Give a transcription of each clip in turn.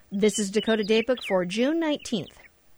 This is Dakota Datebook for June 19th.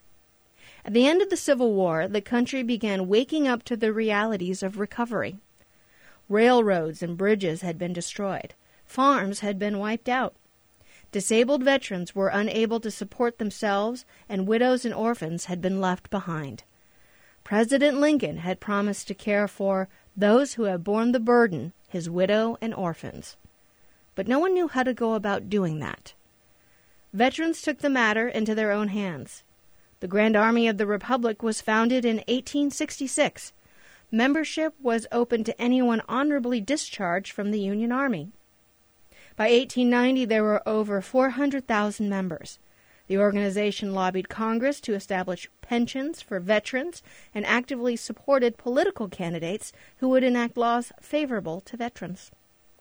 At the end of the Civil War, the country began waking up to the realities of recovery. Railroads and bridges had been destroyed. Farms had been wiped out. Disabled veterans were unable to support themselves, and widows and orphans had been left behind. President Lincoln had promised to care for those who had borne the burden, his widow and orphans. But no one knew how to go about doing that. Veterans took the matter into their own hands. The Grand Army of the Republic was founded in 1866. Membership was open to anyone honorably discharged from the Union Army. By 1890, there were over 400,000 members. The organization lobbied Congress to establish pensions for veterans and actively supported political candidates who would enact laws favorable to veterans.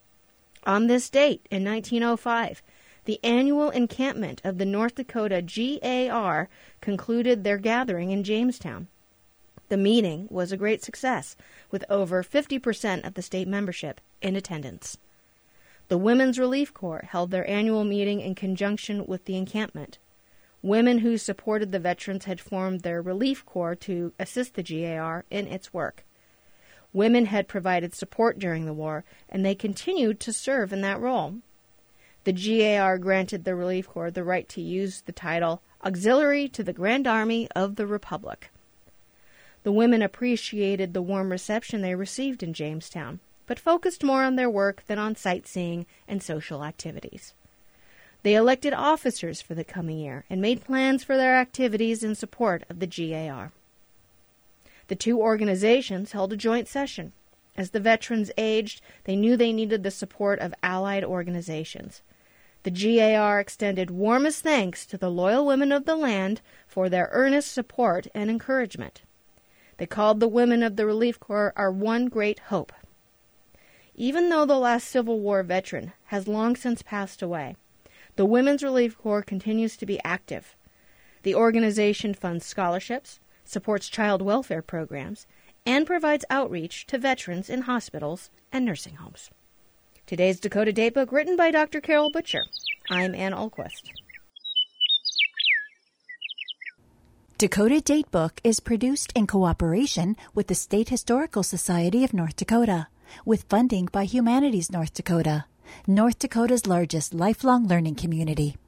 On this date, in 1905, the annual encampment of the North Dakota GAR concluded their gathering in Jamestown. The meeting was a great success, with over 50% of the state membership in attendance. The Women's Relief Corps held their annual meeting in conjunction with the encampment. Women who supported the veterans had formed their Relief Corps to assist the GAR in its work. Women had provided support during the war, and they continued to serve in that role. The GAR granted the Relief Corps the right to use the title Auxiliary to the Grand Army of the Republic. The women appreciated the warm reception they received in Jamestown, but focused more on their work than on sightseeing and social activities. They elected officers for the coming year and made plans for their activities in support of the GAR. The two organizations held a joint session. As the veterans aged, they knew they needed the support of allied organizations. The GAR extended warmest thanks to the loyal women of the land for their earnest support and encouragement. They called the women of the Relief Corps our one great hope. Even though the last Civil War veteran has long since passed away, the Women's Relief Corps continues to be active. The organization funds scholarships, supports child welfare programs, and provides outreach to veterans in hospitals and nursing homes. Today's Dakota Datebook, written by Dr. Carol Butcher. I'm Ann Ahlquist. Dakota Datebook is produced in cooperation with the State Historical Society of North Dakota, with funding by Humanities North Dakota, North Dakota's largest lifelong learning community.